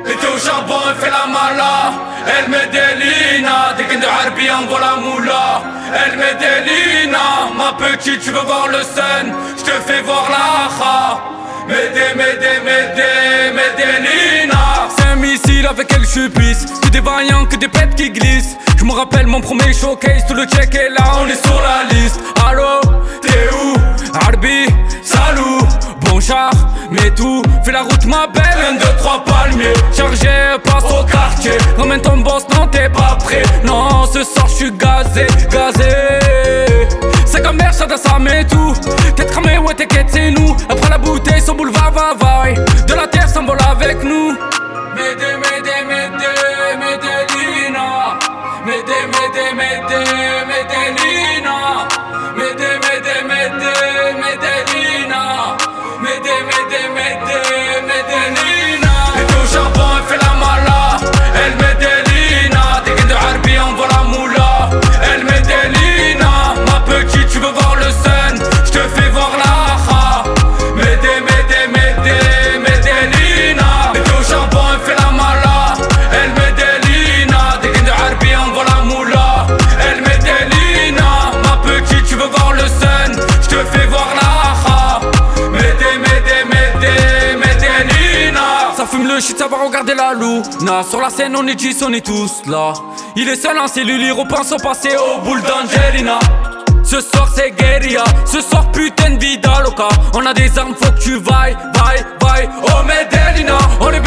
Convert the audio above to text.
était au charbon, elle fait la mala. Elle met des linas, dès qu'elle de Harbi envoie la moula. Elle met des linas, ma petite tu veux voir le sun, j'te fais voir la kha. Mets des linas. C'est un missile avec elle je pisse. Que des vaillants, que des pètes qui glissent. Je me rappelle mon premier showcase, tout le check est là, on est sur la liste. Allo, t'es où? Harbi, Salou, bon char, mais tout, fais la route ma belle. 1, 2, 3 palmiers, Chargé, passe au quartier. Ramène ton boss, non t'es pas prêt. Non, ce soir j'suis gazé. C'est comme merde, ça dans sa met tout. T'es cramé, ouais t'inquiète c'est nous. Après la bouteille, son boulevard va vaille. De la terre s'envole avec nous. Mets des linas. Mets des linas. Mets des linas. Mets des linas. Elle est au charbon, elle fait la mala. Elle met des linas. Dès qu'elle de Harbi envoie la moula. Elle met des linas. Ma petite tu veux voir le sun, j'te fais voir la kha. Mets des linas. Elle est au charbon, elle fait la mala. Elle met des linas. Dès qu'elle de Harbi envoie la moula. Elle met des linas. Ma petite tu veux voir le sun, j'te fais voir la kha. Mets des linas. Ça fume le shit, ça va regarder la Luna. Sur la scène on est 10, on est tous là. Il est seul en cellule, il repense au passé, aux boules d'Angelina. Ce soir c'est guérilla, ce soir putain de vida loca. On a des armes, faut que tu vailles. Oh Medellina, on est